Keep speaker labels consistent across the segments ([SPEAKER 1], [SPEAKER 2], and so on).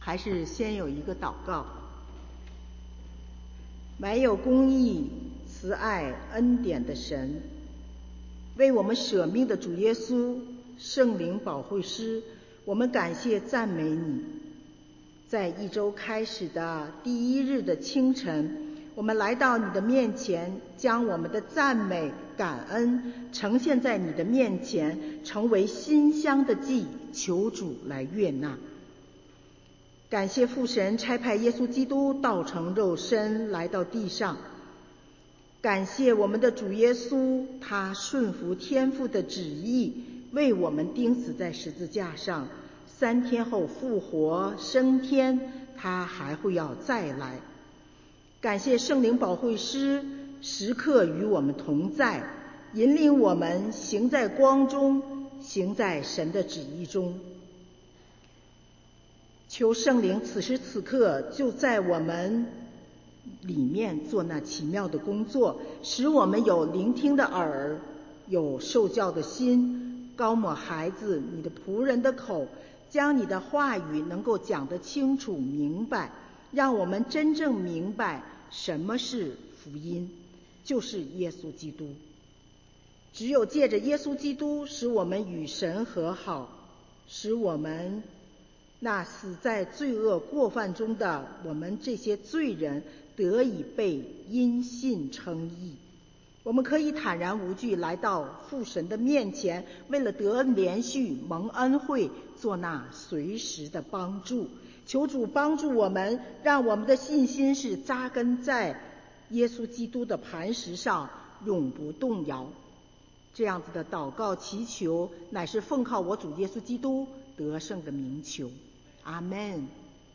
[SPEAKER 1] 还是先有一个祷告。满有公义、慈爱、恩典的神，为我们舍命的主耶稣，圣灵保惠师，我们感谢赞美你。在一周开始的第一日的清晨，我们来到你的面前，将我们的赞美、感恩呈现在你的面前，成为馨香的祭，求主来悦纳。感谢父神差派耶稣基督道成肉身来到地上，感谢我们的主耶稣，他顺服天父的旨意，为我们钉死在十字架上，3天后复活升天，他还会要再来。感谢圣灵保惠师时刻与我们同在，引领我们行在光中，行在神的旨意中。求圣灵此时此刻就在我们里面做那奇妙的工作，使我们有聆听的耳，有受教的心，高抹孩子你的仆人的口，将你的话语能够讲得清楚明白，让我们真正明白什么是福音，就是耶稣基督。只有借着耶稣基督，使我们与神和好，使我们那死在罪恶过犯中的我们这些罪人得以被因信称义。我们可以坦然无惧来到父神的面前，为了得连续蒙恩惠，做那随时的帮助。求主帮助我们，让我们的信心是扎根在耶稣基督的磐石上，永不动摇。这样子的祷告祈求，乃是奉靠我主耶稣基督得胜的名求。阿们。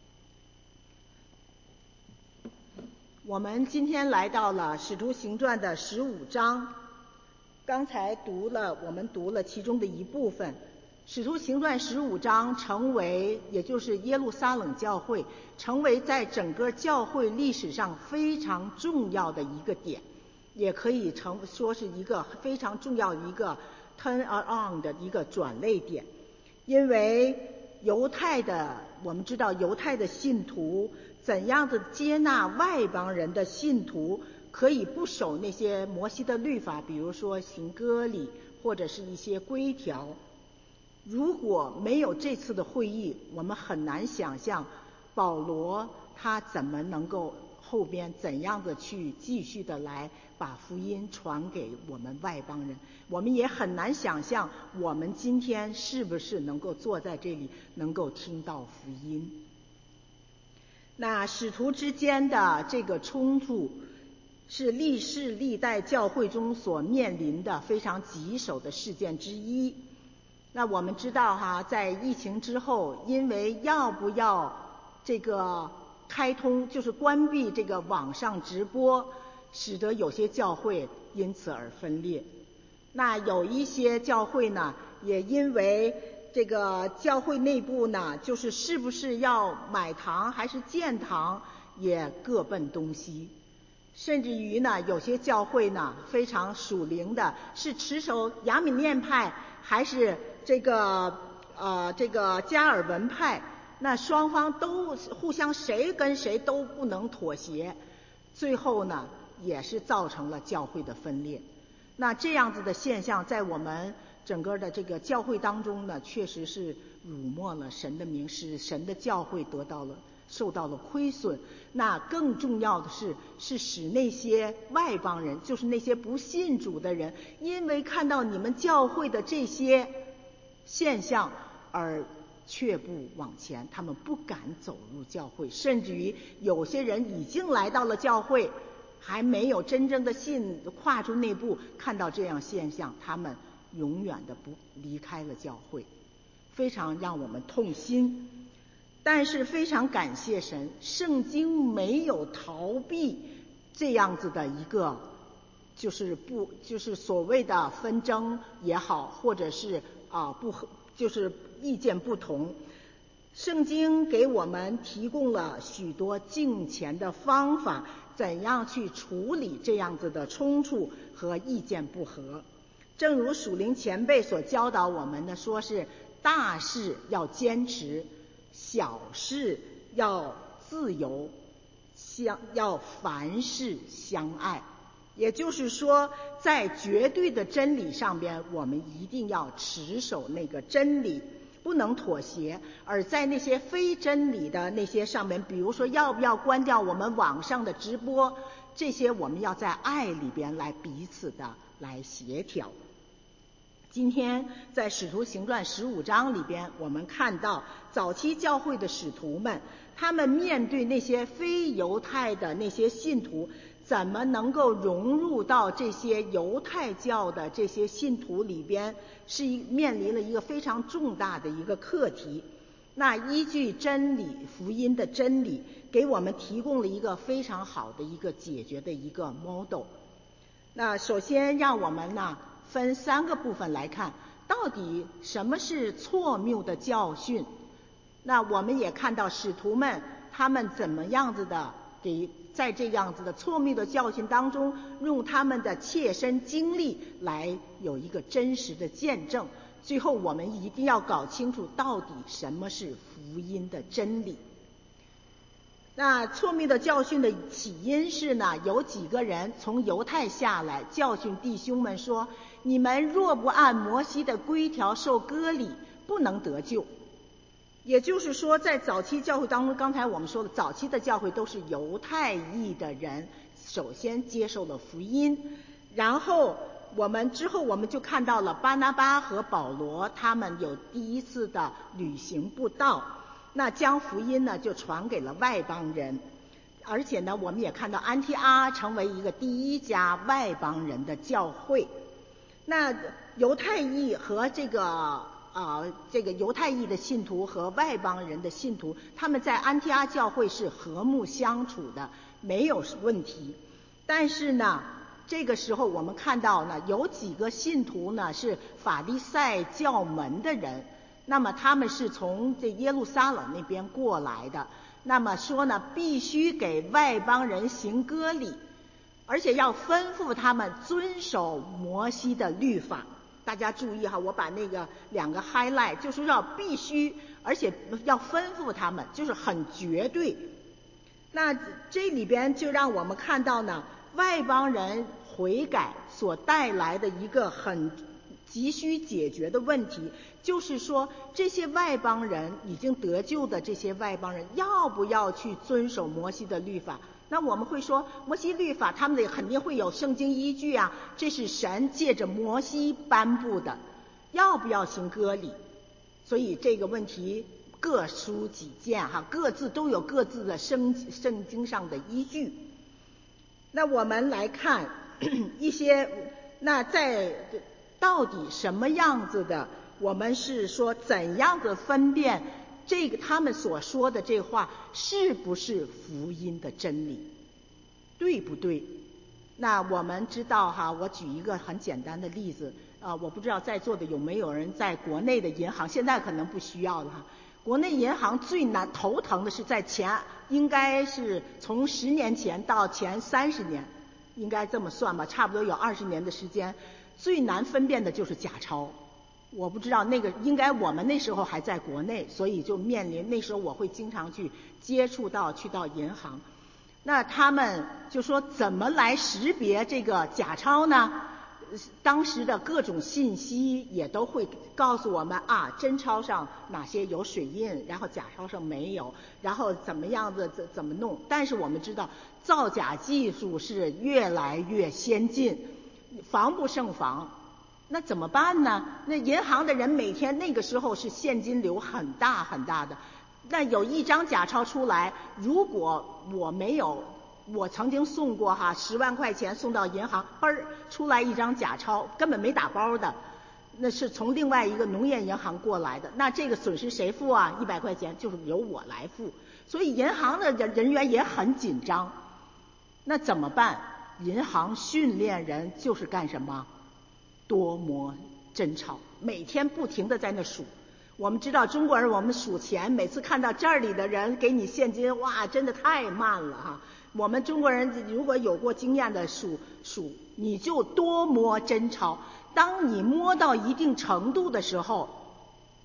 [SPEAKER 1] 我们今天来到了使徒行传的15章，刚才我们读了其中的一部分。使徒行传15章成为，也就是耶路撒冷教会，成为在整个教会历史上非常重要的一个点，也可以说是一个非常重要的一个 turn around 的一个转捩点。因为我们知道犹太的信徒怎样的接纳外邦人的信徒，可以不守那些摩西的律法，比如说行割礼或者是一些规条。如果没有这次的会议，我们很难想象保罗他怎么能够后边怎样的去继续的来把福音传给我们外邦人。我们也很难想象我们今天是不是能够坐在这里能够听到福音。那使徒之间的这个冲突是历世历代教会中所面临的非常棘手的事件之一。那我们知道在疫情之后，因为要不要这个开通，就是关闭这个网上直播，使得有些教会因此而分裂。那有一些教会呢，也因为这个教会内部呢，就是是不是要买堂还是建堂，也各奔东西。甚至于呢，有些教会呢非常属灵的，是持守亚米念派还是这个加尔文派，那双方都互相谁跟谁都不能妥协，最后呢也是造成了教会的分裂。那这样子的现象在我们整个的这个教会当中呢，确实是辱没了神的名，使神的教会受到了亏损。那更重要的是使那些外邦人，就是那些不信主的人，因为看到你们教会的这些现象而却步往前，他们不敢走入教会，甚至于有些人已经来到了教会，还没有真正的跨出那步，看到这样现象，他们永远的不离开了教会，非常让我们痛心。但是非常感谢神，圣经没有逃避这样子的一个就是所谓的纷争也好，或者是就是意见不同。圣经给我们提供了许多敬虔的方法，怎样去处理这样子的冲突和意见不合。正如属灵前辈所教导我们的，说是大事要坚持，小事要自由，要凡事相爱。也就是说，在绝对的真理上边，我们一定要持守那个真理，不能妥协；而在那些非真理的那些上面，比如说要不要关掉我们网上的直播，这些我们要在爱里边来彼此的来协调。今天在使徒行传15章里边，我们看到早期教会的使徒们，他们面对那些非犹太的那些信徒，怎么能够融入到这些犹太教的这些信徒里边，是面临了一个非常重大的一个课题。那依据真理，福音的真理，给我们提供了一个非常好的一个解决的一个 model。那首先让我们呢分3个部分来看，到底什么是错谬的教训。那我们也看到使徒们他们怎么样子的在这样子的错谬的教训当中，用他们的切身经历来有一个真实的见证。最后我们一定要搞清楚到底什么是福音的真理。那错谬的教训的起因是呢，有几个人从犹太下来教训弟兄们说，你们若不按摩西的规条受割礼，不能得救。也就是说，在早期教会当中，刚才我们说的早期的教会都是犹太裔的人首先接受了福音，然后我们就看到了巴拿巴和保罗他们有第一次的旅行布道，那将福音呢就传给了外邦人。而且呢，我们也看到安提阿成为一个第一家外邦人的教会。那犹太裔和这个犹太裔的信徒和外邦人的信徒，他们在安提阿教会是和睦相处的，没有问题。但是呢，这个时候我们看到呢，有几个信徒呢是法利赛教门的人，那么他们是从这耶路撒冷那边过来的，那么说呢，必须给外邦人行割礼，而且要吩咐他们遵守摩西的律法。大家注意哈，我把那个2个 highlight， 就是要必须，而且要吩咐他们，就是很绝对。那这里边就让我们看到呢，外邦人悔改所带来的一个很急需解决的问题，就是说这些外邦人已经得救的这些外邦人，要不要去遵守摩西的律法？那我们会说，摩西律法他们肯定会有圣经依据啊，这是神借着摩西颁布的，要不要行割礼？所以这个问题各抒己见哈，各自都有各自的圣经上的依据。那我们来看一些，那在到底什么样子的，我们是说怎样的分辨这个他们所说的这话是不是福音的真理，对不对？那我们知道哈，我举一个很简单的例子我不知道在座的有没有人在国内的银行，现在可能不需要了哈。国内银行最难头疼的是在应该是从10年前到前30年，应该这么算吧，差不多有20年的时间，最难分辨的就是假钞。我不知道那个，应该我们那时候还在国内，所以就面临那时候我会经常去接触到去到银行。那他们就说怎么来识别这个假钞呢？当时的各种信息也都会告诉我们真钞上哪些有水印，然后假钞上没有，然后怎么样的怎么弄。但是我们知道造假技术是越来越先进，防不胜防。那怎么办呢？那银行的人每天那个时候是现金流很大很大的，那有一张假钞出来，如果我曾经送过10万块钱送到银行，出来一张假钞，根本没打包的，那是从另外一个农业银行过来的，那这个损失谁付啊？100块钱就是由我来付。所以银行的人员也很紧张。那怎么办？银行训练人就是干什么？多摸真钞，每天不停地在那数。我们知道中国人，我们数钱，每次看到这里的人给你现金，哇，真的太慢了哈。我们中国人如果有过经验的数，你就多摸真钞。当你摸到一定程度的时候，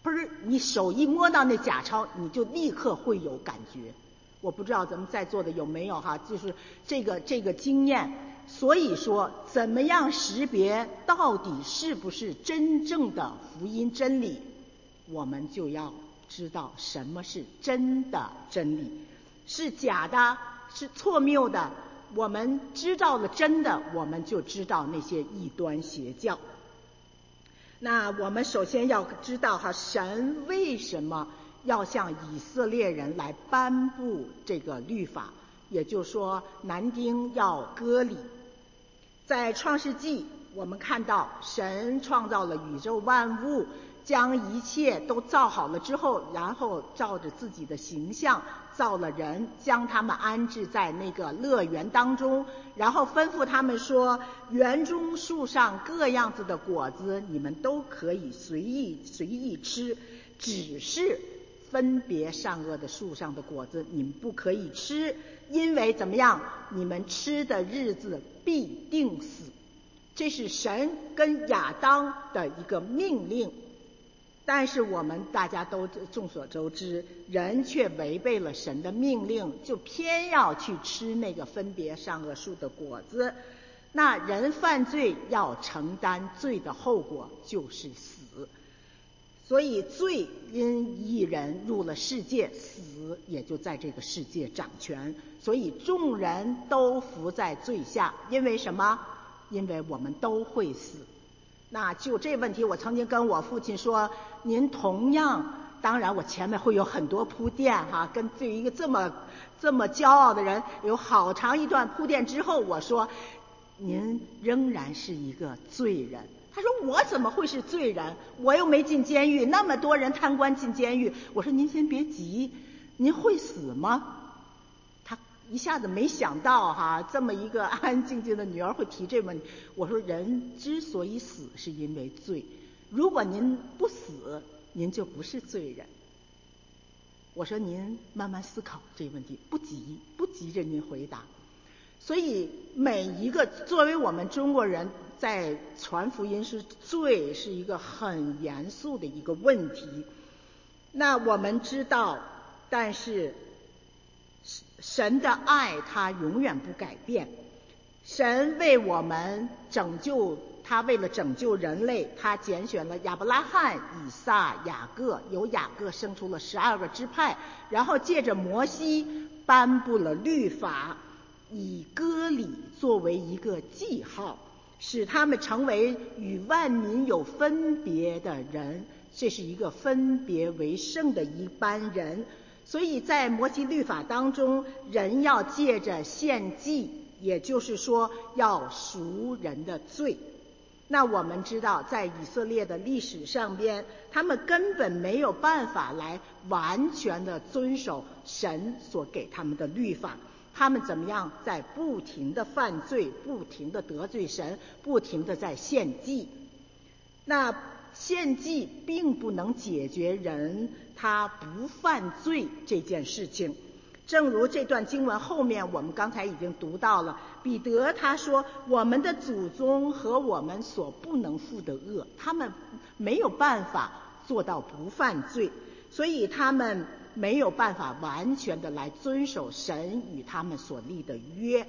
[SPEAKER 1] 嘣，你手一摸到那假钞，你就立刻会有感觉。我不知道咱们在座的有没有哈，就是这个经验。所以说，怎么样识别到底是不是真正的福音真理，我们就要知道什么是真的真理，是假的，是错谬的。我们知道了真的，我们就知道那些异端邪教。那我们首先要知道哈，神为什么要向以色列人来颁布这个律法，也就是说男丁要割礼。在创世纪我们看到神创造了宇宙万物，将一切都造好了之后，然后照着自己的形象造了人，将他们安置在那个乐园当中，然后吩咐他们说，园中树上各样子的果子你们都可以随意吃，只是分别善恶的树上的果子你们不可以吃，因为怎么样，你们吃的日子必定死。这是神跟亚当的一个命令。但是我们大家都众所周知，人却违背了神的命令，就偏要去吃那个分别善恶树的果子。那人犯罪要承担罪的后果，就是死。所以罪因一人入了世界，死也就在这个世界掌权。所以众人都伏在罪下，因为什么？因为我们都会死。那就这问题，我曾经跟我父亲说，您同样，当然我前面会有很多铺垫哈，跟对于一个这么骄傲的人有好长一段铺垫之后，我说您仍然是一个罪人。他说我怎么会是罪人？我又没进监狱，那么多人贪官进监狱。我说您先别急，您会死吗？他一下子没想到哈，这么一个安安静静的女儿会提这问题。我说人之所以死是因为罪，如果您不死，您就不是罪人。我说您慢慢思考这个问题，不急着您回答。所以每一个作为我们中国人在传福音，是罪是一个很严肃的一个问题。那我们知道，但是神的爱他永远不改变。神为我们拯救，他为了拯救人类，他拣选了亚伯拉罕、以撒、雅各，由雅各生出了12个支派，然后借着摩西颁布了律法，以割礼作为一个记号，使他们成为与万民有分别的人，这是一个分别为圣的一班人。所以在摩西律法当中，人要借着献祭，也就是说要赎人的罪。那我们知道，在以色列的历史上边，他们根本没有办法来完全的遵守神所给他们的律法。他们怎么样在不停的犯罪，不停的得罪神，不停的在献祭。那献祭并不能解决人他不犯罪这件事情。正如这段经文后面我们刚才已经读到了，彼得他说，我们的祖宗和我们所不能负的恶，他们没有办法做到不犯罪，所以他们没有办法完全的来遵守神与他们所立的约。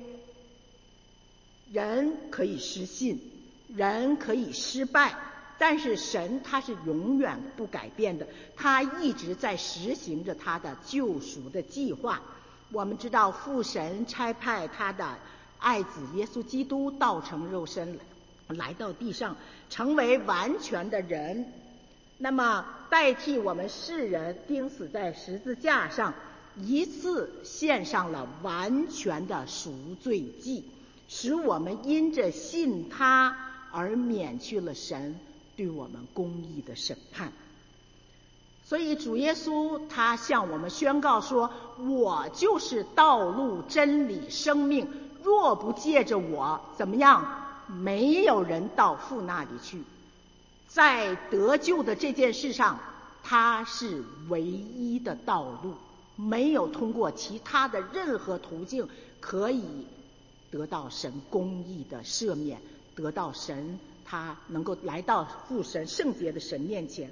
[SPEAKER 1] 人可以失信，人可以失败，但是神他是永远不改变的，他一直在实行着他的救赎的计划。我们知道父神差派他的爱子耶稣基督道成肉身来到地上，成为完全的人，那么代替我们世人钉死在十字架上，一次献上了完全的赎罪祭，使我们因着信他而免去了神对我们公义的审判。所以主耶稣他向我们宣告说，我就是道路真理生命，若不借着我怎么样，没有人到父那里去。在得救的这件事上，他是唯一的道路，没有通过其他的任何途径可以得到神公义的赦免，得到神他能够来到父神圣洁的神面前。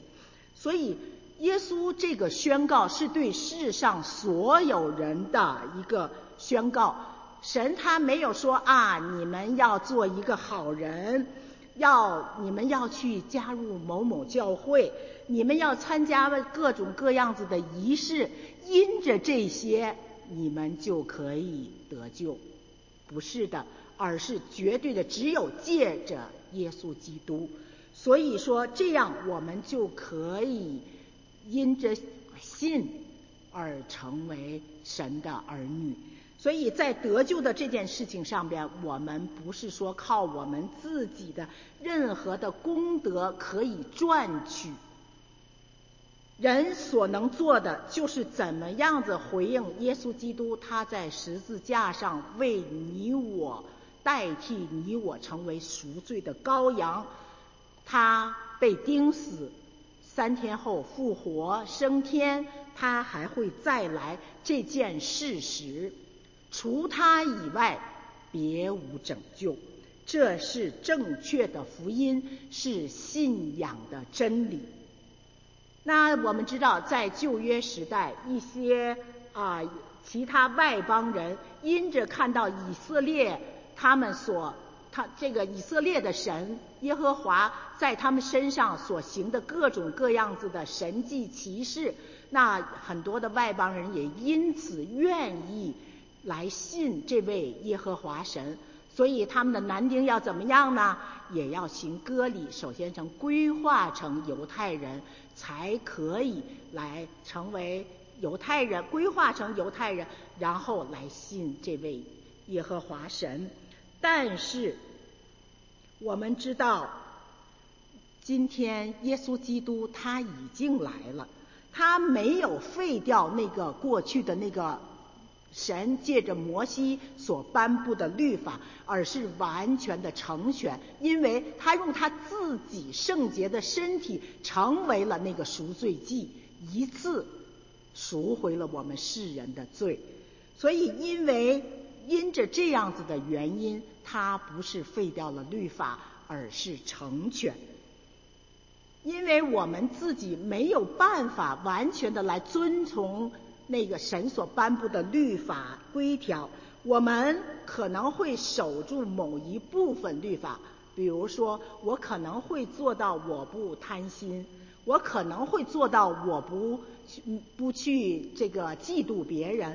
[SPEAKER 1] 所以耶稣这个宣告是对世上所有人的一个宣告。神他没有说啊，你们要做一个好人，你们要去加入某某教会，你们要参加各种各样子的仪式，因着这些你们就可以得救。不是的，而是绝对的只有借着耶稣基督。所以说这样我们就可以因着信而成为神的儿女。所以在得救的这件事情上边，我们不是说靠我们自己的任何的功德可以赚取，人所能做的就是怎么样子回应耶稣基督，他在十字架上为你我代替你我成为赎罪的羔羊，他被钉死，3天后复活升天，他还会再来这件事实，除他以外别无拯救。这是正确的福音，是信仰的真理。那我们知道在旧约时代，一些其他外邦人因着看到以色列这个以色列的神耶和华在他们身上所行的各种各样子的神迹奇事，那很多的外邦人也因此愿意来信这位耶和华神。所以他们的男丁要怎么样呢？也要行割礼，首先规划成犹太人，才可以来成为犹太人，规划成犹太人，然后来信这位耶和华神。但是我们知道今天耶稣基督他已经来了，他没有废掉那个过去的那个神借着摩西所颁布的律法，而是完全的成全，因为他用他自己圣洁的身体成为了那个赎罪祭，一次赎回了我们世人的罪。所以因着这样子的原因，他不是废掉了律法，而是成全。因为我们自己没有办法完全的来遵从那个神所颁布的律法规条，我们可能会守住某一部分律法，比如说我可能会做到我不贪心，我可能会做到我不去这个嫉妒别人，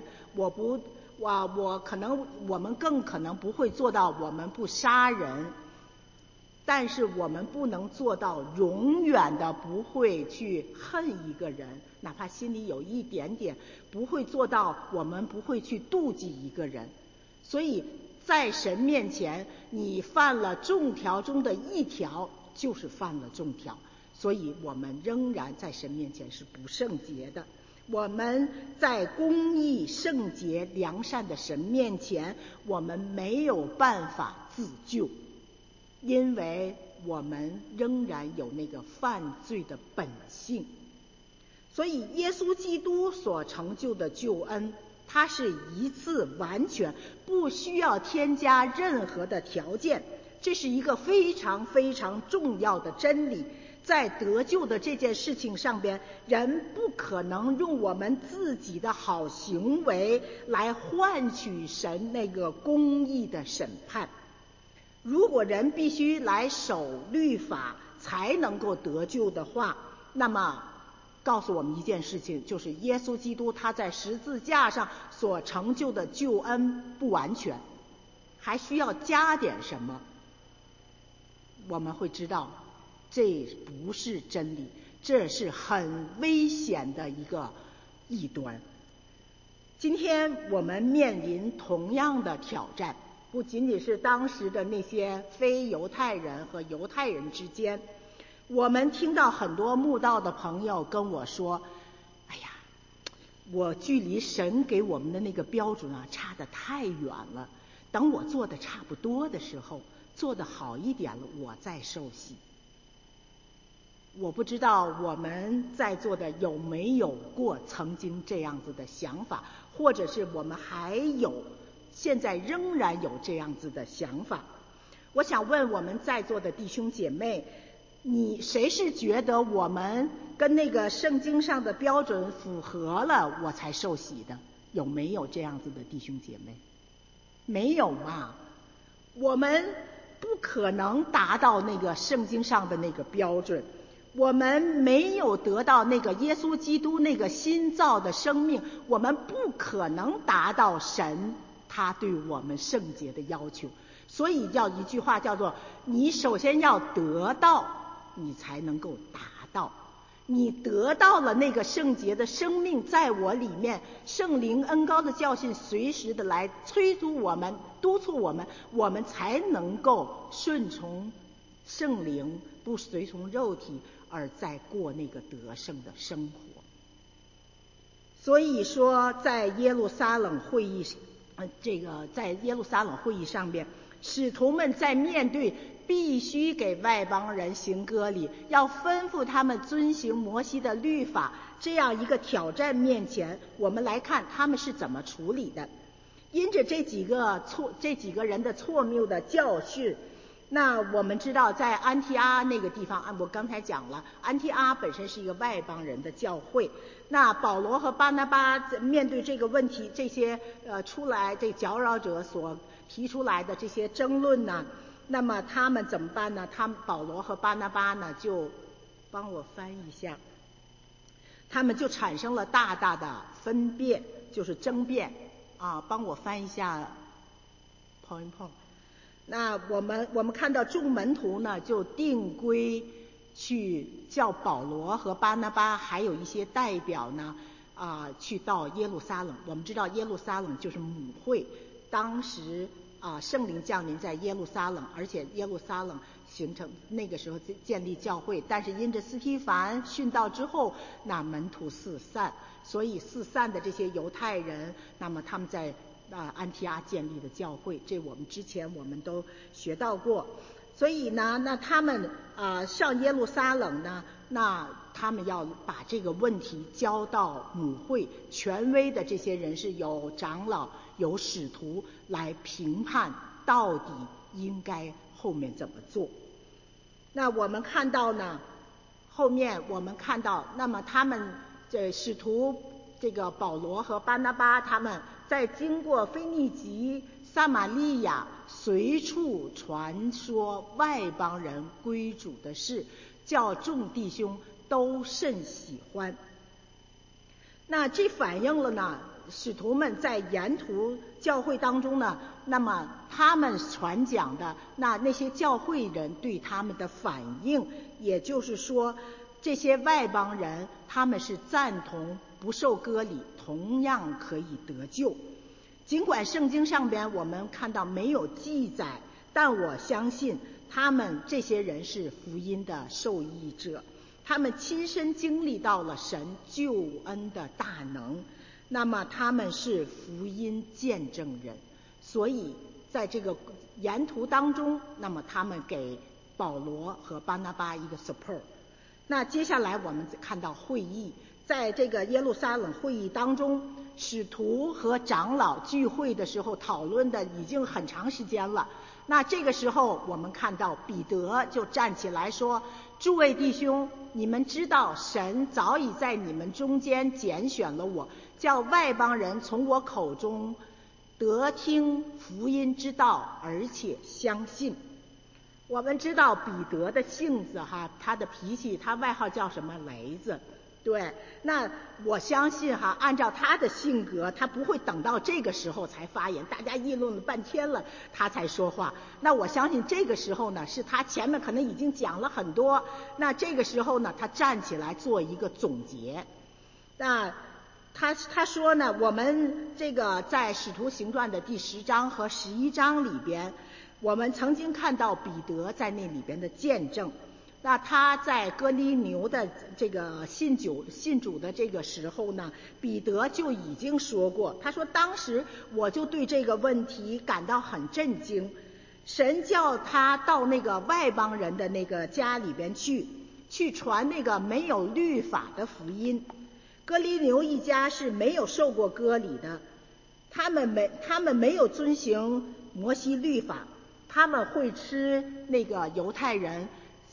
[SPEAKER 1] 我们更可能不会做到我们不杀人，但是我们不能做到永远的不会去恨一个人，哪怕心里有一点点，不会做到我们不会去妒忌一个人。所以在神面前，你犯了众条中的一条，就是犯了众条，所以我们仍然在神面前是不圣洁的。我们在公义、圣洁、良善的神面前，我们没有办法自救，因为我们仍然有那个犯罪的本性。所以耶稣基督所成就的救恩，它是一次完全，不需要添加任何的条件，这是一个非常非常重要的真理。在得救的这件事情上边，人不可能用我们自己的好行为来换取神那个公义的审判。如果人必须来守律法才能够得救的话，那么告诉我们一件事情，就是耶稣基督他在十字架上所成就的救恩不完全，还需要加点什么。我们会知道这不是真理，这是很危险的一个异端。今天我们面临同样的挑战，不仅仅是当时的那些非犹太人和犹太人之间，我们听到很多慕道的朋友跟我说，哎呀，我距离神给我们的那个标准差得太远了，等我做的差不多的时候，做得好一点了，我再受洗。我不知道我们在座的有没有过曾经这样子的想法，或者是我们现在仍然有这样子的想法。我想问我们在座的弟兄姐妹，谁是觉得我们跟那个圣经上的标准符合了，我才受洗的。有没有这样子的弟兄姐妹？没有嘛。我们不可能达到那个圣经上的那个标准，我们没有得到那个耶稣基督那个新造的生命，我们不可能达到神他对我们圣洁的要求。所以叫一句话叫做，你首先要得到，你才能够达到。你得到了那个圣洁的生命在我里面，圣灵恩膏的教训随时的来催促我们，督促我们，我们才能够顺从圣灵，不随从肉体，而在过那个得胜的生活。所以说在耶路撒冷会议上边，使徒们在面对必须给外邦人行割礼，要吩咐他们遵行摩西的律法这样一个挑战面前，我们来看他们是怎么处理的。因着这几个人的错谬的教训，那我们知道在安提阿那个地方，我刚才讲了，安提阿本身是一个外邦人的教会。那保罗和巴拿巴面对这个问题，这些出来这搅扰者所提出来的这些争论呢，那么他们怎么办呢？保罗和巴拿巴呢，就帮我翻译一下，他们就产生了大大的分辨，就是争辩啊。帮我翻译一下 point。那我们看到众门徒呢，就定规去叫保罗和巴拿巴还有一些代表呢去到耶路撒冷。我们知道耶路撒冷就是母会，当时圣灵降临在耶路撒冷，而且耶路撒冷形成那个时候建立教会，但是因着斯提凡殉道之后，那门徒四散，所以四散的这些犹太人，那么他们在安提阿建立的教会，这我们之前都学到过。所以呢，那他们上耶路撒冷呢，那他们要把这个问题交到母会，权威的这些人是有长老有使徒来评判到底应该后面怎么做。那我们看到呢，后面我们看到，那么他们使徒这个保罗和巴拿巴，他们在经过腓尼基、撒玛利亚，随处传说外邦人归主的事，叫众弟兄都甚喜欢。那这反映了呢，使徒们在沿途教会当中呢，那么他们传讲的那些教会人对他们的反应，也就是说这些外邦人他们是赞同不受割礼同样可以得救。尽管圣经上边我们看到没有记载，但我相信他们这些人是福音的受益者，他们亲身经历到了神救恩的大能，那么他们是福音见证人，所以在这个沿途当中，那么他们给保罗和巴拿巴一个 support。 那接下来我们看到会议，在这个耶路撒冷会议当中，使徒和长老聚会的时候讨论的已经很长时间了。那这个时候我们看到彼得就站起来说，诸位弟兄，你们知道神早已在你们中间拣选了我，叫外邦人从我口中得听福音之道，而且相信。我们知道彼得的性子他的脾气，他外号叫什么？雷子。对，那我相信按照他的性格，他不会等到这个时候才发言，大家议论了半天了他才说话。那我相信这个时候呢，是他前面可能已经讲了很多，那这个时候呢，他站起来做一个总结。那他说呢，我们这个在使徒行传的第10章和11章里边，我们曾经看到彼得在那里边的见证。那他在哥尼流的这个信主的这个时候呢，彼得就已经说过，他说当时我就对这个问题感到很震惊，神叫他到那个外邦人的那个家里边去传那个没有律法的福音。哥尼流一家是没有受过割礼的，他们没有遵行摩西律法，他们会吃那个犹太人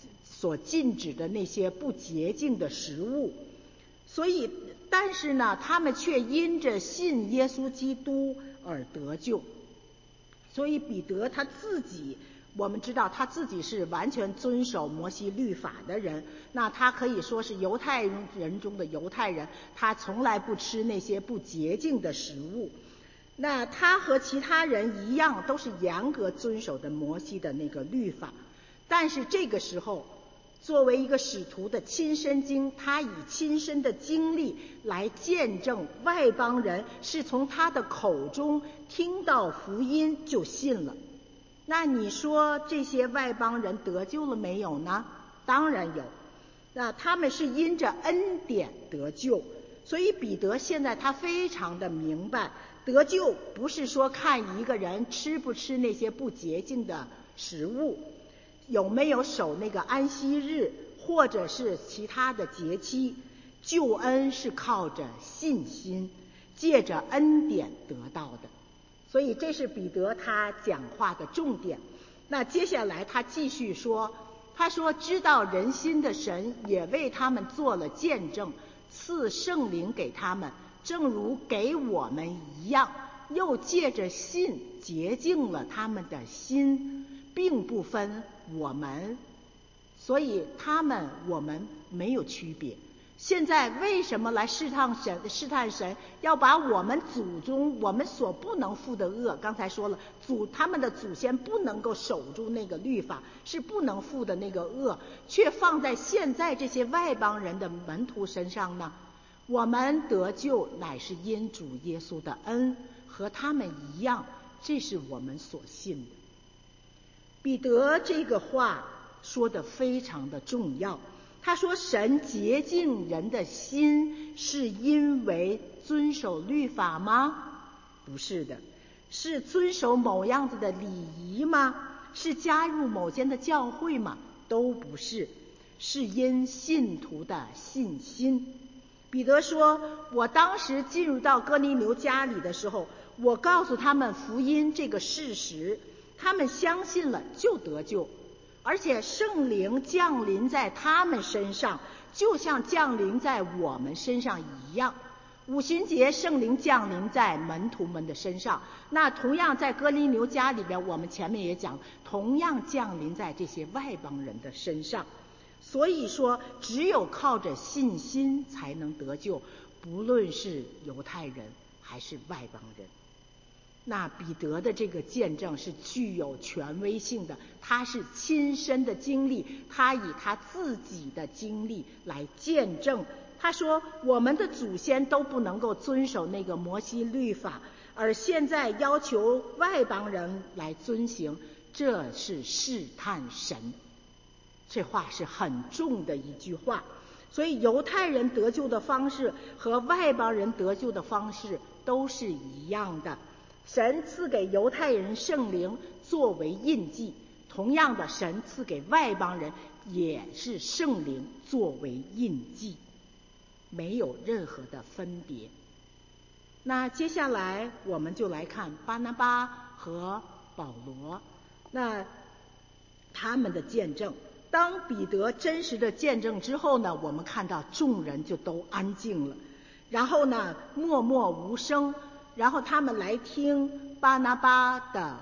[SPEAKER 1] 所禁止的那些不洁净的食物。所以但是呢，他们却因着信耶稣基督而得救。所以彼得他自己，我们知道他自己是完全遵守摩西律法的人，那他可以说是犹太人中的犹太人，他从来不吃那些不洁净的食物。那他和其他人一样，都是严格遵守的摩西的那个律法。但是这个时候，作为一个使徒的亲身经，他以亲身的经历来见证外邦人是从他的口中听到福音就信了。那你说这些外邦人得救了没有呢？当然有。那他们是因着恩典得救。所以彼得现在他非常的明白，得救不是说看一个人吃不吃那些不洁净的食物，有没有守那个安息日，或者是其他的节期。救恩是靠着信心，借着恩典得到的。所以这是彼得他讲话的重点。那接下来他继续说，他说知道人心的神也为他们做了见证，赐圣灵给他们，正如给我们一样，又借着信洁净了他们的心，并不分我们。所以我们没有区别。现在为什么来试探神，要把我们祖宗我们所不能负的恶，刚才说了，他们的祖先不能够守住那个律法，是不能负的那个恶，却放在现在这些外邦人的门徒身上呢？我们得救乃是因主耶稣的恩，和他们一样，这是我们所信的。彼得这个话说得非常的重要。他说神洁净人的心是因为遵守律法吗？不是的。是遵守某样子的礼仪吗？是加入某间的教会吗？都不是。是因信徒的信心。彼得说，我当时进入到哥尼流家里的时候，我告诉他们福音这个事实，他们相信了就得救，而且圣灵降临在他们身上，就像降临在我们身上一样。五旬节圣灵降临在门徒们的身上，那同样在哥尼流家里边，我们前面也讲，同样降临在这些外邦人的身上。所以说只有靠着信心才能得救，不论是犹太人还是外邦人。那彼得的这个见证是具有权威性的，他是亲身的经历，他以他自己的经历来见证。他说我们的祖先都不能够遵守那个摩西律法，而现在要求外邦人来遵行，这是试探神。这话是很重的一句话。所以犹太人得救的方式和外邦人得救的方式都是一样的。神赐给犹太人圣灵作为印记，同样的神赐给外邦人也是圣灵作为印记，没有任何的分别。那接下来我们就来看巴拿巴和保罗，那他们的见证。当彼得真实的见证之后呢，我们看到众人就都安静了，然后呢默默无声，然后他们来听巴拿巴的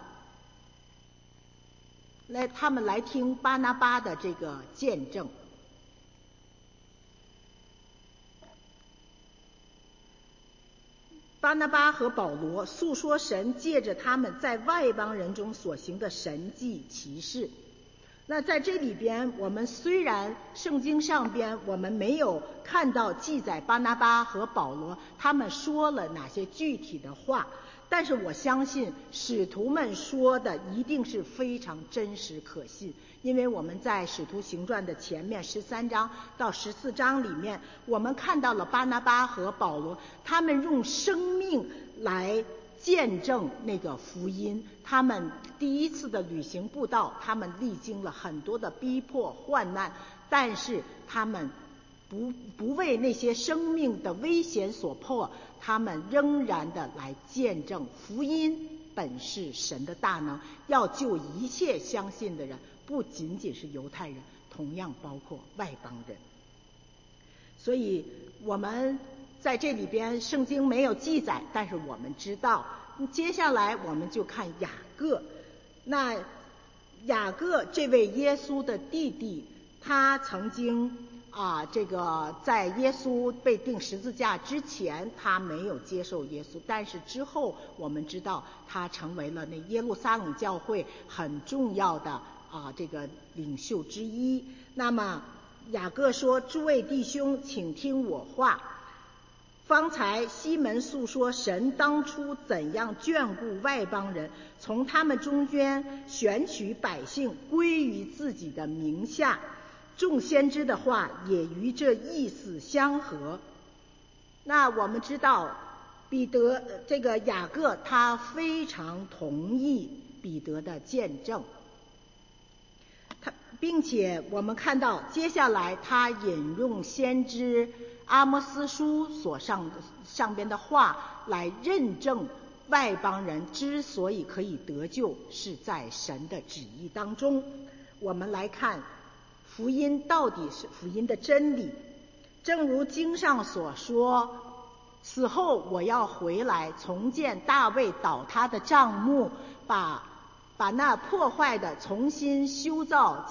[SPEAKER 1] 这个见证。巴拿巴和保罗诉说神借着他们在外邦人中所行的神迹奇事。那在这里边，我们虽然圣经上边我们没有看到记载巴拿巴和保罗他们说了哪些具体的话，但是我相信使徒们说的一定是非常真实可信。因为我们在使徒行传的前面13章到14章里面，我们看到了巴拿巴和保罗他们用生命来见证那个福音。他们第一次的旅行布道，他们历经了很多的逼迫患难，但是他们不为那些生命的危险所迫，他们仍然的来见证福音本是神的大能，要救一切相信的人，不仅仅是犹太人， 同样包括外邦人。所以我们在这里边圣经没有记载，但是我们知道，接下来我们就看雅各。那雅各这位耶稣的弟弟，他曾经在耶稣被钉十字架之前，他没有接受耶稣，但是之后我们知道他成为了那耶路撒冷教会很重要的这个领袖之一。那么雅各说：诸位弟兄，请听我话。方才西门诉说神当初怎样眷顾外邦人，从他们中间选取百姓归于自己的名下，众先知的话也与这意思相合。那我们知道这个雅各他非常同意彼得的见证，并且我们看到接下来他引用先知阿摩司书所上边的话来认证外邦人之所以可以得救，是在神的旨意当中。我们来看福音到底是福音的真理。正如经上所说，此后我要回来重建大卫倒塌的帐幕，把那破坏的重新修造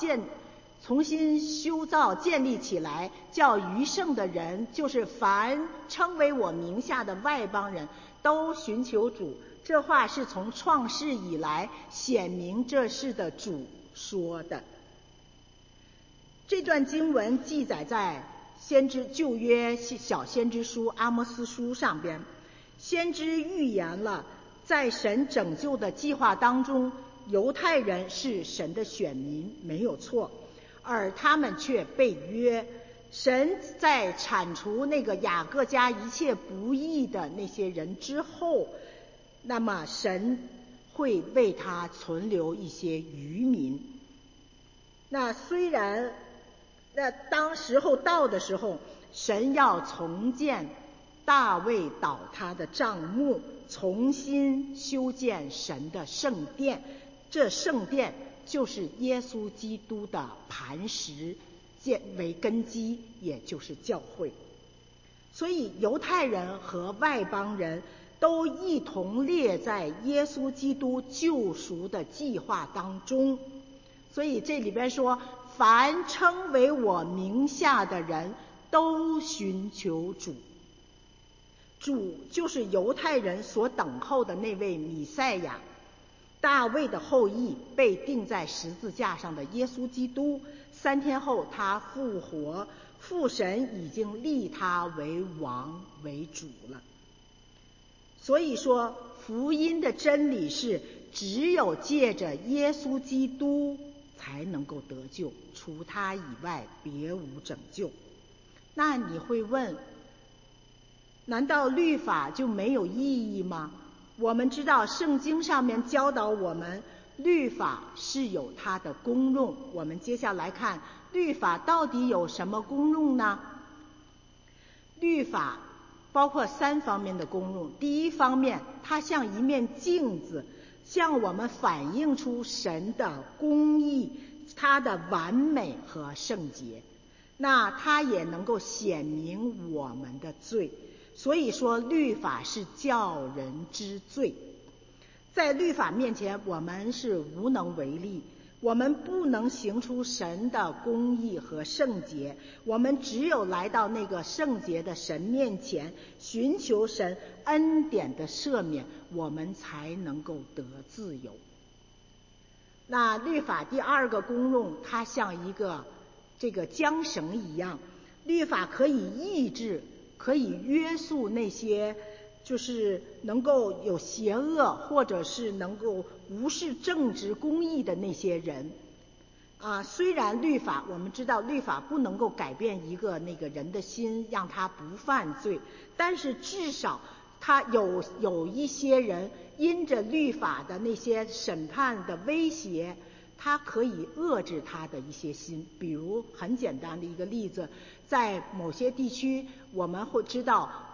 [SPEAKER 1] 建立起来，叫余剩的人，就是凡称为我名下的外邦人，都寻求主。这话是从创世以来显明这事的主说的。这段经文记载在旧约小先知书阿摩司书上边。先知预言了在神拯救的计划当中，犹太人是神的选民，没有错，而他们却被约。神在铲除那个雅各家一切不义的那些人之后，那么神会为他存留一些余民。那虽然当时候到的时候，神要重建大卫倒塌的帐幕，重新修建神的圣殿。这圣殿就是耶稣基督的磐石为根基，也就是教会。所以犹太人和外邦人都一同列在耶稣基督救赎的计划当中。所以这里边说，凡称为我名下的人都寻求主。主就是犹太人所等候的那位弥赛亚，大卫的后裔，被钉在十字架上的耶稣基督。3天后他复活，父神已经立他为王为主了。所以说福音的真理是，只有借着耶稣基督才能够得救，除他以外别无拯救。那你会问，难道律法就没有意义吗？我们知道圣经上面教导我们，律法是有它的功用。我们接下来看律法到底有什么功用呢？律法包括3方面的功用。第一方面，它像一面镜子，向我们反映出神的公义，它的完美和圣洁。那它也能够显明我们的罪。所以说律法是叫人知罪。在律法面前我们是无能为力，我们不能行出神的公义和圣洁，我们只有来到那个圣洁的神面前，寻求神恩典的赦免，我们才能够得自由。那律法第2个功用，它像一个这个缰绳一样，律法可以抑制，可以约束那些就是能够有邪恶或者是能够无视正直公义的那些人。虽然律法，我们知道律法不能够改变一个那个人的心，让他不犯罪，但是至少他有一些人因着律法的那些审判的威胁，他可以遏制他的一些心。比如很简单的一个例子，在某些地区我们会知道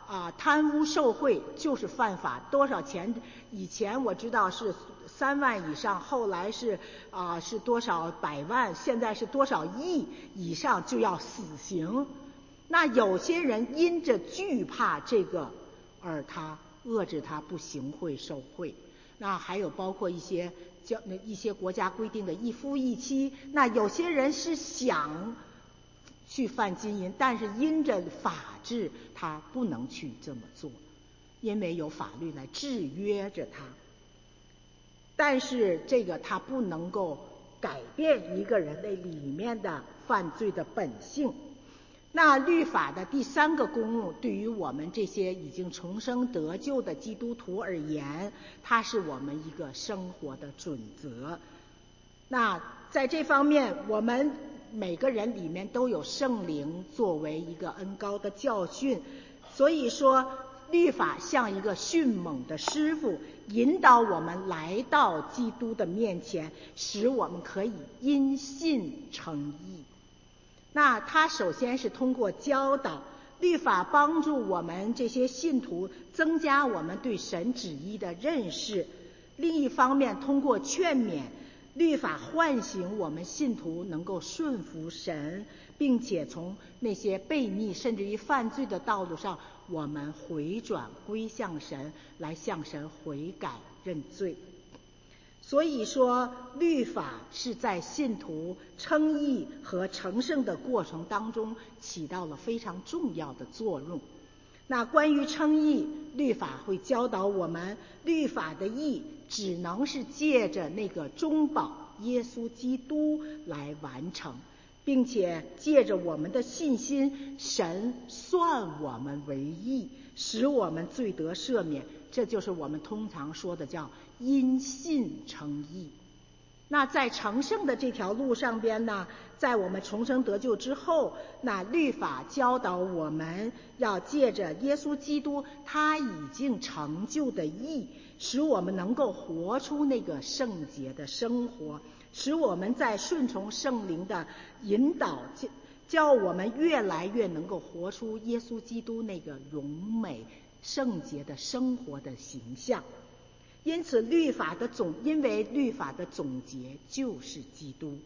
[SPEAKER 1] 贪污受贿就是犯法，多少钱？以前我知道是3万以上，后来是多少百万，现在是多少亿以上就要死刑。那有些人因着惧怕这个而他遏制他不行贿受贿。那还有包括一些国家规定的一夫一妻，那有些人是想去犯金银，但是因着法治他不能去这么做，因为有法律来制约着他。但是这个他不能够改变一个人的里面的犯罪的本性。那律法的第3个公务，对于我们这些已经重生得救的基督徒而言，它是我们一个生活的准则。那在这方面，我们每个人里面都有圣灵作为一个恩膏的教训，所以说律法像一个迅猛的师傅，引导我们来到基督的面前，使我们可以因信称义。那他首先是通过教导，律法帮助我们这些信徒增加我们对神旨意的认识。另一方面，通过劝勉，律法唤醒我们信徒能够顺服神，并且从那些悖逆甚至于犯罪的道路上，我们回转归向神，来向神悔改认罪。所以说律法是在信徒称义和成圣的过程当中起到了非常重要的作用。那关于称义，律法会教导我们，律法的义只能是借着那个中保耶稣基督来完成，并且借着我们的信心，神算我们为义，使我们罪得赦免，这就是我们通常说的叫因信称义。那在成圣的这条路上边呢，在我们重生得救之后，那律法教导我们要借着耶稣基督他已经成就的义，使我们能够活出那个圣洁的生活，使我们在顺从圣灵的引导，叫我们越来越能够活出耶稣基督那个荣美圣洁的生活的形象。因此因为律法的总结就是基督，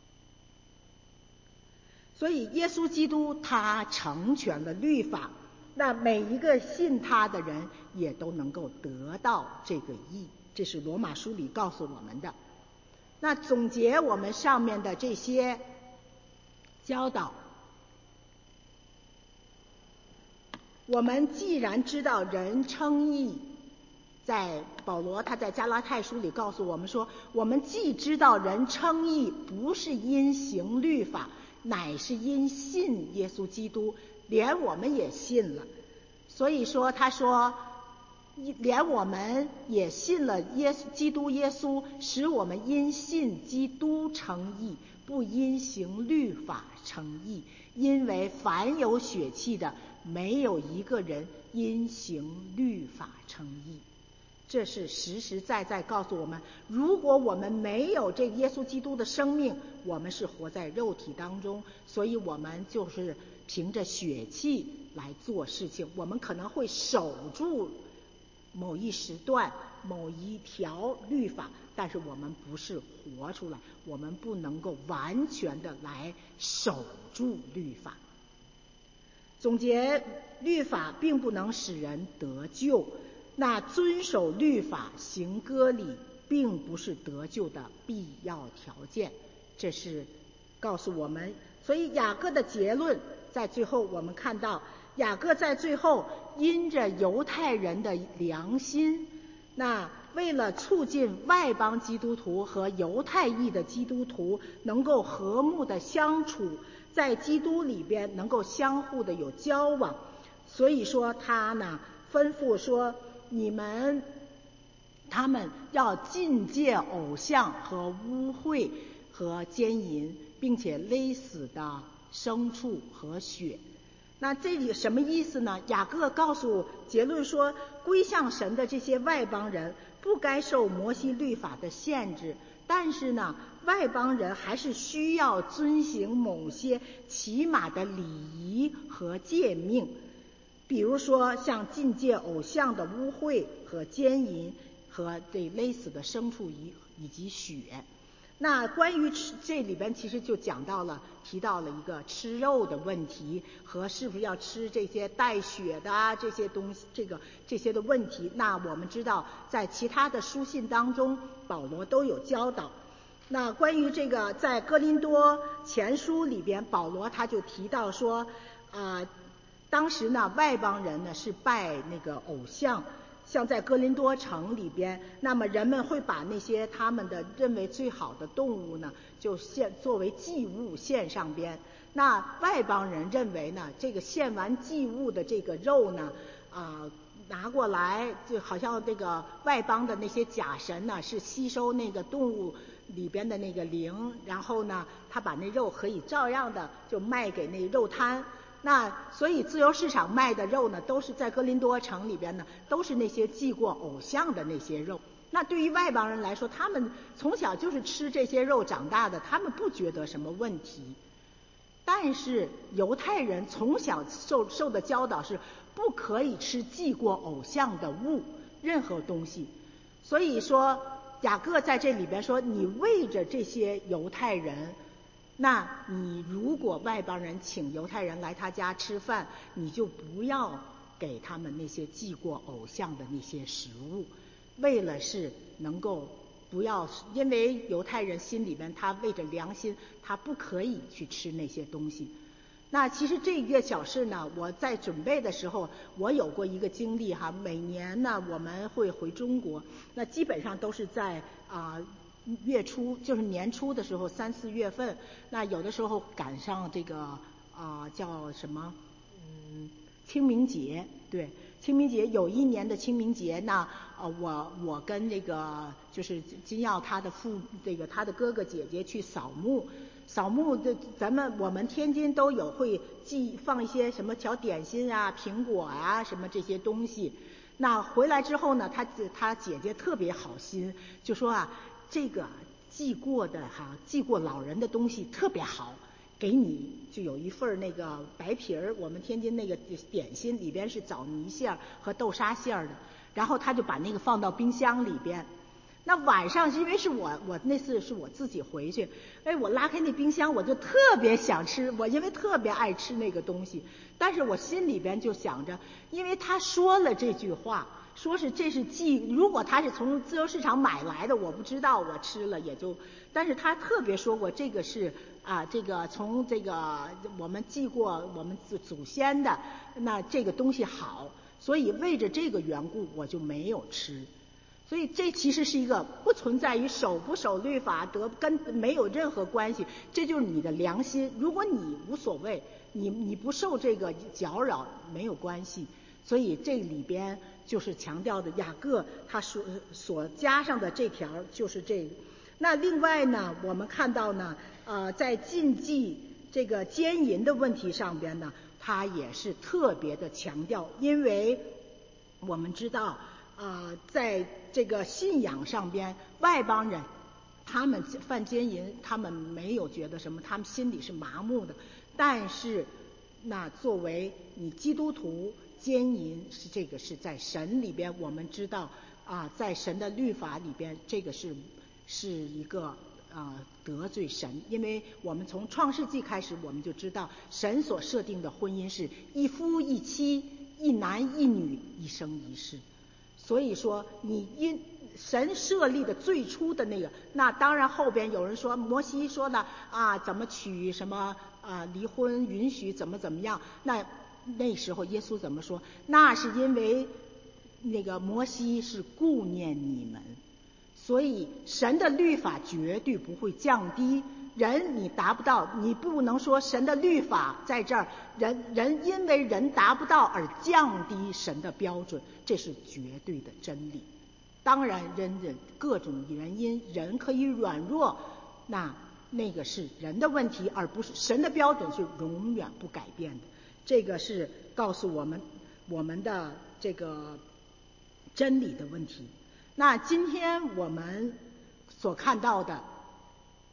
[SPEAKER 1] 所以耶稣基督他成全了律法，那每一个信他的人也都能够得到这个义，这是罗马书里告诉我们的。那总结我们上面的这些教导，我们既然知道人称义，在保罗他在加拉太书里告诉我们说，我们既知道人称义不是因行律法，乃是因信耶稣基督，连我们也信了。所以说他说连我们也信了基督耶稣，使我们因信基督称义，不因行律法称义。因为凡有血气的，没有一个人因行律法称义。这是实实在在告诉我们，如果我们没有这耶稣基督的生命，我们是活在肉体当中，所以我们就是凭着血气来做事情。我们可能会守住某一时段某一条律法，但是我们不是活出来，我们不能够完全的来守住律法。总结，律法并不能使人得救，那遵守律法行割礼并不是得救的必要条件，这是告诉我们。所以雅各的结论在最后，我们看到雅各在最后因着犹太人的良心，那为了促进外邦基督徒和犹太裔的基督徒能够和睦的相处，在基督里边能够相互的有交往，所以说他呢吩咐说，他们要禁戒偶像和污秽和奸淫，并且勒死的牲畜和血。那这里什么意思呢？雅各告诉结论说，归向神的这些外邦人不该受摩西律法的限制，但是呢，外邦人还是需要遵行某些起码的礼仪和诫命， 比如说像禁戒偶像的污秽和奸淫和对勒死的牲畜以及血。那关于这里边其实就提到了一个吃肉的问题和是不是要吃这些带血的这些东西，这些的问题。那我们知道在其他的书信当中保罗都有教导。那关于这个在哥林多前书里边，保罗他就提到说当时呢外邦人呢是拜那个偶像，像在哥林多城里边，那么人们会把那些他们的认为最好的动物呢就作为祭物献上边。那外邦人认为呢这个献完祭物的这个肉呢拿过来就好像这个外邦的那些假神呢是吸收那个动物里边的那个灵，然后呢他把那肉可以照样的就卖给那肉摊。那所以自由市场卖的肉呢都是在哥林多城里边呢都是那些祭过偶像的那些肉。那对于外邦人来说，他们从小就是吃这些肉长大的，他们不觉得什么问题。但是犹太人从小受的教导是不可以吃祭过偶像的物，任何东西。所以说雅各在这里边说，你为着这些犹太人，那你如果外邦人请犹太人来他家吃饭，你就不要给他们那些祭过偶像的那些食物，为了是能够不要，因为犹太人心里边他为着良心，他不可以去吃那些东西。那其实这一个小事呢，我在准备的时候我有过一个经历哈。每年呢我们会回中国，那基本上都是在月初，就是年初的时候3、4月份，那有的时候赶上这个叫什么清明节。对，清明节有一年的清明节，那我跟这个就是金耀他的他的哥哥姐姐去扫墓的，我们天津都有会放一些什么小点心啊、苹果啊什么这些东西。那回来之后呢，他姐姐特别好心，就说这个祭过老人的东西特别好，给你就有一份那个白皮儿，我们天津那个点心里边是枣泥馅和豆沙馅的，然后他就把那个放到冰箱里边。那晚上因为是我那次是我自己回去，我拉开那冰箱，我就特别想吃，我因为特别爱吃那个东西，但是我心里边就想着，因为他说了这句话，说是这是如果他是从自由市场买来的，我不知道，我吃了也就，但是他特别说过这个是这个从这个我们祭过我们祖先的，那这个东西好，所以为着这个缘故我就没有吃。所以这其实是一个不存在于守不守律法跟没有任何关系，这就是你的良心。如果你无所谓，你不受这个搅扰没有关系。所以这里边就是强调的雅各他所加上的这条就是这个。那另外呢，我们看到呢在禁忌这个奸淫的问题上边呢，他也是特别的强调，因为我们知道在这个信仰上边，外邦人他们犯奸淫，他们没有觉得什么，他们心里是麻木的。但是那作为你基督徒，奸淫这个是在神里边，我们知道在神的律法里边，这个是一个得罪神。因为我们从创世纪开始，我们就知道神所设定的婚姻是一夫一妻，一男一女，一生一世。所以说你因神设立的最初的那个，那当然后边有人说摩西说的怎么娶什么离婚允许怎么样，那时候耶稣怎么说？那是因为那个摩西是顾念你们，所以神的律法绝对不会降低人，你达不到，你不能说神的律法在这儿，人因为人达不到而降低神的标准，这是绝对的真理。当然人各种原因人可以软弱，那个是人的问题，而不是神的标准是永远不改变的。这个是告诉我们的这个真理的问题。那今天我们所看到的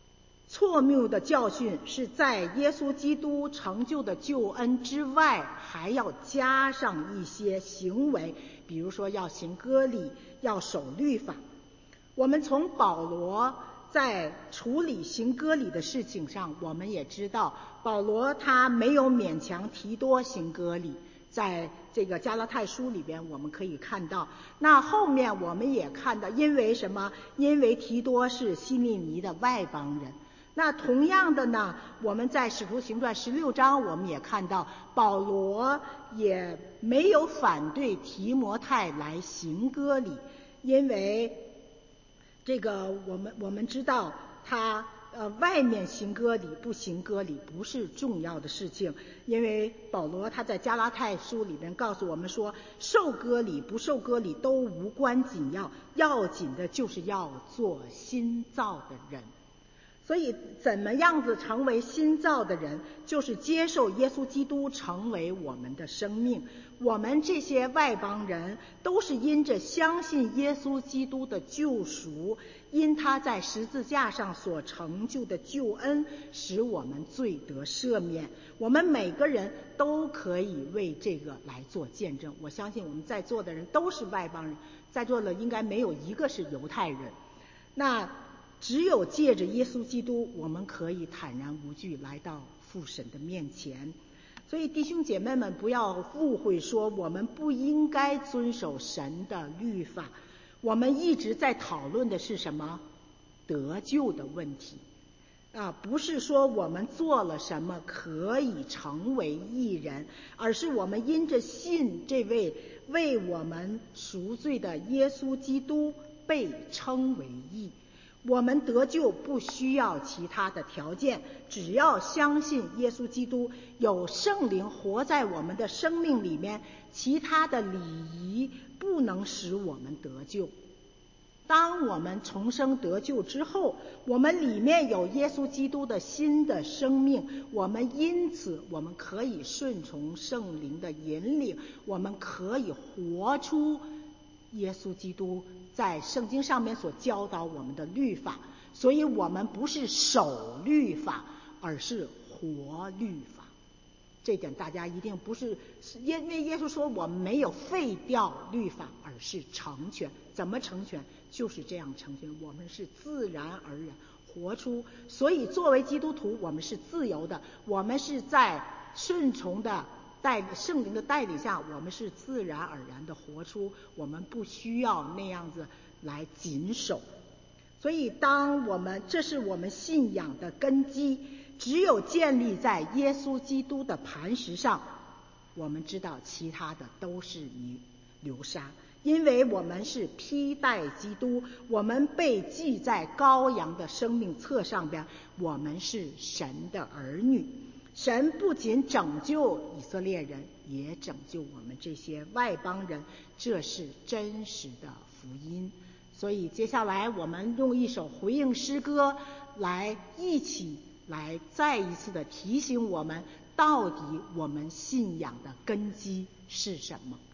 [SPEAKER 1] 错谬的教训是在耶稣基督成就的救恩之外，还要加上一些行为，比如说要行割礼，要守律法。我们从保罗在处理行割礼的事情上，我们也知道保罗他没有勉强提多行割礼，在这个加拉太书里边我们可以看到。那后面我们也看到，因为什么？因为提多是希利尼的外邦人。那同样的呢，我们在使徒行传16章我们也看到，保罗也没有反对提摩太来行割礼，因为这个我们知道他外面行割礼不行割礼不是重要的事情，因为保罗他在加拉太书里面告诉我们说，受割礼不受割礼都无关紧要，要紧的就是要做新造的人。所以怎么样子成为新造的人，就是接受耶稣基督成为我们的生命。我们这些外邦人都是因着相信耶稣基督的救赎，因他在十字架上所成就的救恩，使我们罪得赦免。我们每个人都可以为这个来做见证。我相信我们在座的人都是外邦人，在座的应该没有一个是犹太人。那只有借着耶稣基督，我们可以坦然无惧来到父神的面前。所以弟兄姐妹们，不要误会说我们不应该遵守神的律法。我们一直在讨论的是什么？得救的问题不是说我们做了什么可以成为义人，而是我们因着信这位为我们赎罪的耶稣基督被称为义。我们得救不需要其他的条件，只要相信耶稣基督，有圣灵活在我们的生命里面，其他的礼仪不能使我们得救。当我们重生得救之后，我们里面有耶稣基督的新的生命，我们因此我们可以顺从圣灵的引领，我们可以活出耶稣基督在圣经上面所教导我们的律法。所以我们不是守律法，而是活律法。这点大家一定不是，因为耶稣说我们没有废掉律法，而是成全。怎么成全？就是这样成全。我们是自然而然活出。所以作为基督徒，我们是自由的，我们是在顺从的圣灵的带领下，我们是自然而然的活出，我们不需要那样子来谨守。所以这是我们信仰的根基，只有建立在耶稣基督的磐石上，我们知道其他的都是流沙。因为我们是披戴基督，我们被记在羔羊的生命册上边，我们是神的儿女。神不仅拯救以色列人，也拯救我们这些外邦人，这是真实的福音。所以接下来我们用一首回应诗歌来一起来再一次的提醒我们，到底我们信仰的根基是什么。